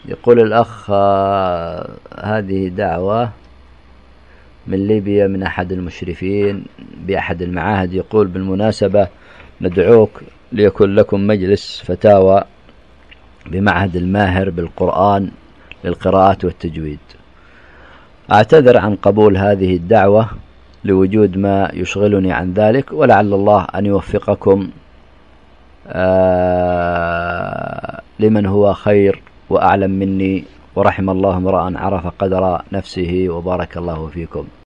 يقول الأخ هذه دعوة من ليبيا من أحد المشرفين بأحد المعاهد، يقول بالمناسبة ندعوك ليكون لكم مجلس فتاوى بمعهد الماهر بالقرآن للقراءات والتجويد. أعتذر عن قبول هذه الدعوة لوجود ما يشغلني عن ذلك، ولعل الله أن يوفقكم لمن هو خير وأعلم مني، ورحم الله امرأ عرف قدر نفسه، وبارك الله فيكم.